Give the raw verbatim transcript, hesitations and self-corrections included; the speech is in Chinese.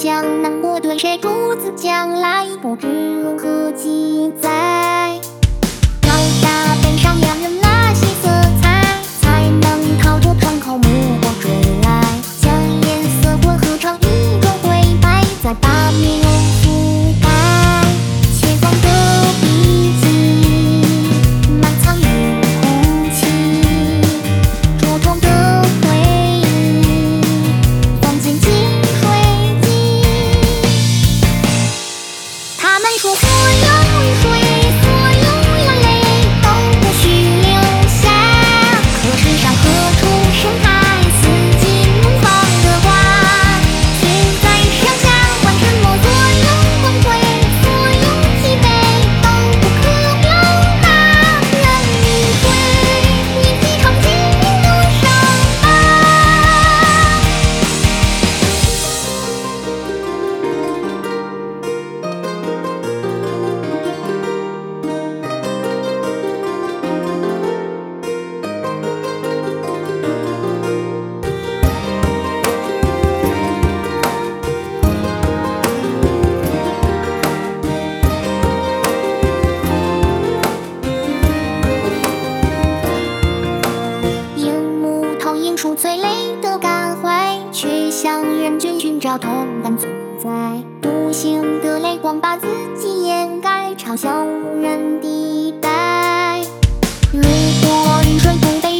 将难过对谁主子将来，不知如何记载。高大悲伤两人那些色彩，才能逃脱窗口目光追来。将颜色混合成一种灰白，再把面容覆盖。前方的笔迹埋藏于空气，灼痛的回忆放进金水机。他们说所有雨水，所有眼泪都不许留下。可是山河处盛开四季怒放的花，却在上下换沉默。所有崩溃，所有疲惫都不可表达。任雨水一起冲进路上吧。荧幕投影出催泪的感怀，却向人群寻找同感存在。独行的泪光把自己掩盖，嘲笑无人地带。如果雨水不被